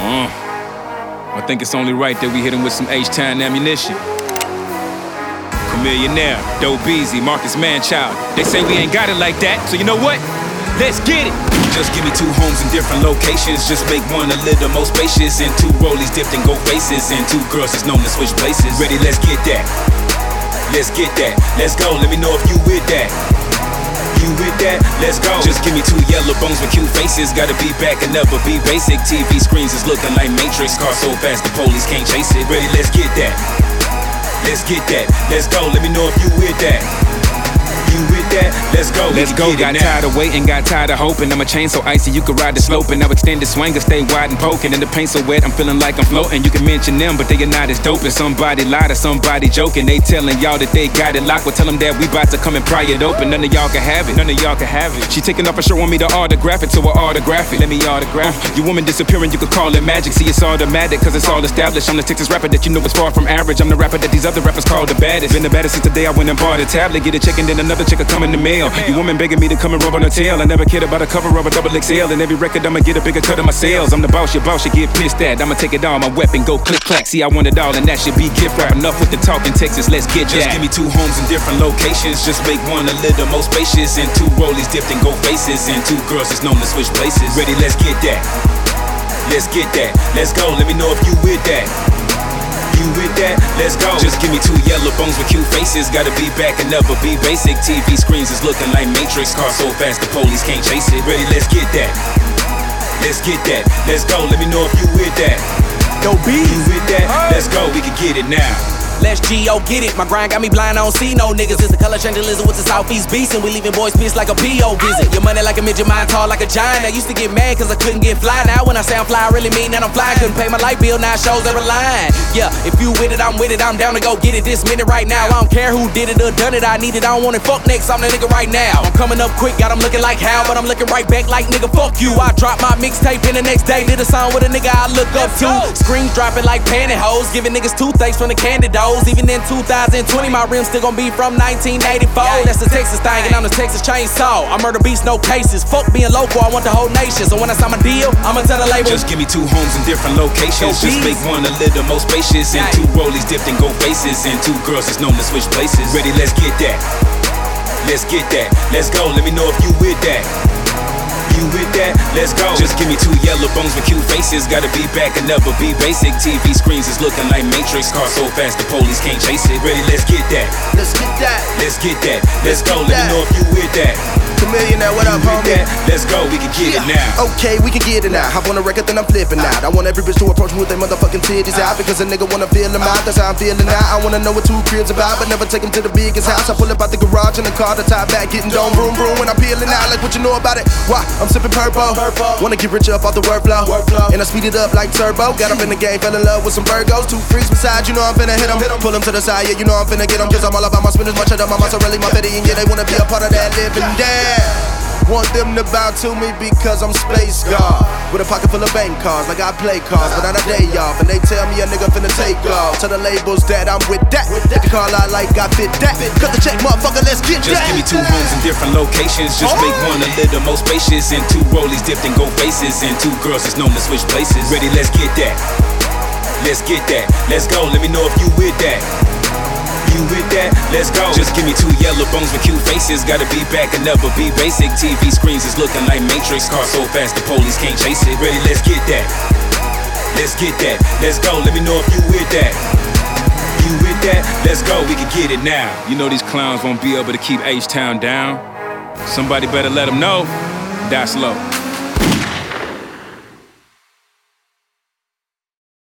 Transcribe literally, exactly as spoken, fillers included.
Uh, I think it's only right that we hit him with some H-Town ammunition. Chamillionaire, Doe Beezy, Marcus Manchild. They say we ain't got it like that, so you know what? Let's get it! Just give me two homes in different locations. Just make one a little more spacious. And two rollies dipped in gold faces. And two girls that's known to switch places. Ready, let's get that. Let's get that. Let's go, let me know if you with that. You with that? Let's go. Just give me two yellow bones with cute faces. Gotta be back and never be basic. T V screens is looking like Matrix. Car so fast the police can't chase it. Ready, let's get that. Let's get that. Let's go, let me know if you with that. You with that? Let's go. Let's go. Got tired of waiting, got tired of hoping. I'm a chain so icy you could ride the slope. And now extend the swing and stay wide and poking. And the paint so wet, I'm feeling like I'm floating. You can mention them, but they are not as dope as somebody lied or somebody joking. They telling y'all that they got it locked. Well, tell them that we about to come and pry it open. None of y'all can have it. None of y'all can have it. She taking off her shirt, want me to autograph it, so I autograph it. Let me autograph it. Your woman disappearing, you could call it magic. See, it's automatic, cause it's all established. I'm the Texas rapper that you know is far from average. I'm the rapper that these other rappers call the baddest. Been the baddest since the day I went and bought a tablet. Get a chicken, then another chick will come in the mail. You woman begging me to come and rub on her tail. I never cared about a cover of a double X L. And every record I'ma get a bigger cut of my sales. I'm the boss, your boss should get pissed at. I'ma take it all, my weapon go click clack. See, I want it all and that should be gift wrap. Enough with the talk in Texas, let's get that. Just give me two homes in different locations. Just make one a little more spacious. And two rollies dipped in gold faces. And two girls that's known to switch places. Ready, let's get that. Let's get that. Let's go, let me know if you with that. You with that? Let's go. Just give me two yellow bones with cute faces. Gotta be back and never be basic. T V screens is looking like Matrix. Car so fast the police can't chase it. Ready, let's get that. Let's get that. Let's go. Let me know if you with that. Yo, B, you with that? Let's go. We can get it now. Let's G O get it. My grind got me blind, I don't see no niggas. It's the color changing lizard with the southeast beast. And we leaving boys pissed like a P O visit. Your money like a midget, mine tall like a giant. I used to get mad cause I couldn't get fly. Now when I say I'm fly, I really mean that I'm fly. Couldn't pay my light bill, now shows every line. Yeah, if you with it, I'm with it. I'm down to go get it this minute right now. I don't care who did it or done it, I need it. I don't want it, fuck next, I'm the nigga right now. I'm coming up quick, got them looking like how. But I'm looking right back like nigga, fuck you. I drop my mixtape in the next day. Did a song with a nigga I look up to. Screams dropping like pantyhose. Giving niggas toothaches from the candy doors. Even in two thousand twenty, my rims still gon' be from nineteen eighty-four. That's the Texas thing, and I'm the Texas chainsaw. I murder beats, no cases. Fuck being local, I want the whole nation. So when I sign my deal, I'ma tell the label. Just give me two homes in different locations. Just make one a little more spacious. And two rollies dipped in gold faces. And two girls that's known to switch places. Ready, let's get that. Let's get that. Let's go, let me know if you with that. You with that? Let's go. Just give me two yellow bones with cute faces. Gotta be back and never be basic. T V screens is looking like Matrix. Car so fast the police can't chase it. Ready, let's get that. Let's get that. Let's get that. Let's go. Let me know if you with that. Chamillionaire, what up, homie? Let's go, we can get it now. Okay, we can get it now. Hop on the record, then I'm flipping out. I want every bitch to approach me with their motherfucking titties out. Because a nigga wanna feel them out, that's how I'm feeling now. I wanna know what two cribs about, but never take them to the biggest house. I pull up out the garage in the car, the top back, getting dome, vroom, vroom. When I'm peeling out, like what you know about it. Why? I'm sipping purple. Wanna get rich up off the workflow. And I speed it up like turbo. Got up in the game, fell in love with some Virgos. Two freaks beside, you know I'm finna hit them. Pull them to the side, yeah, you know I'm finna get them. Cause I'm all about my spinners, my cheddar, my mozzarella, my fetty. And yeah, they wanna be a part of that living down. Want them to bow to me because I'm space god. With a pocket full of bank cards, like I play cards, but on a day off. And they tell me a nigga finna take off. Tell the labels that I'm with that. Get the call out like I fit that. Cut the check, motherfucker, let's get Just that. Just give me two homes in different locations. Just make one a little more spacious. And two rollies dipped in gold faces. And two girls that's known to switch places. Ready, let's get that. Let's get that. Let's go, let me know if you with that. You with that? Let's go. Just give me two yellow bones with cute faces. Gotta be back and never be basic. T V screens is looking like Matrix. Car so fast the police can't chase it. Ready, let's get that. Let's get that. Let's go. Let me know if you with that. You with that? Let's go. We can get it now. You know these clowns won't be able to keep H-Town down. Somebody better let them know. Die slow.